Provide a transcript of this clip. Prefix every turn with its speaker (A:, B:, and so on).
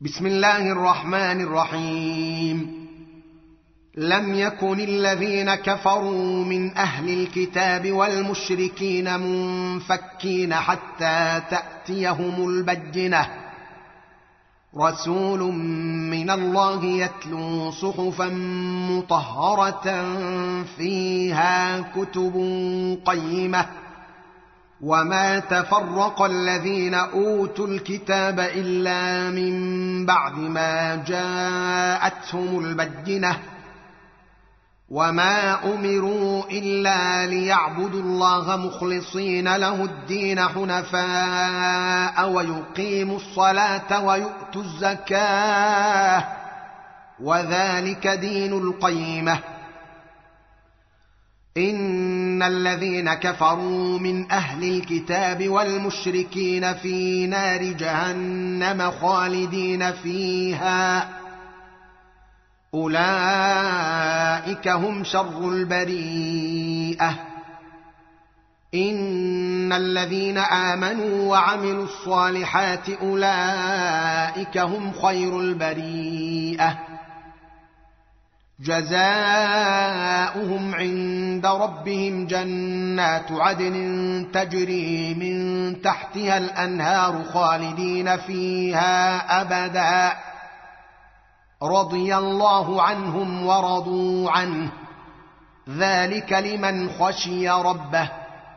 A: بسم الله الرحمن الرحيم. لم يكن الذين كفروا من أهل الكتاب والمشركين منفكين حتى تأتيهم البينة، رسول من الله يتلو صحفا مطهرة فيها كتب قيمة. وما تفرق الذين أوتوا الكتاب إلا من بعد ما جاءتهم البينة، وما أمروا إلا ليعبدوا الله مخلصين له الدين حنفاء ويقيموا الصلاة ويؤتوا الزكاة، وذلك دين القيمة. إن الذين كفروا من أهل الكتاب والمشركين في نار جهنم خالدين فيها، أولئك هم شر البريئة. إن الذين آمنوا وعملوا الصالحات أولئك هم خير البريئة، جزاؤهم عند ربهم جنات عدن تجري من تحتها الأنهار خالدين فيها أبدا، رضي الله عنهم ورضوا عنه، ذلك لمن خشي ربه.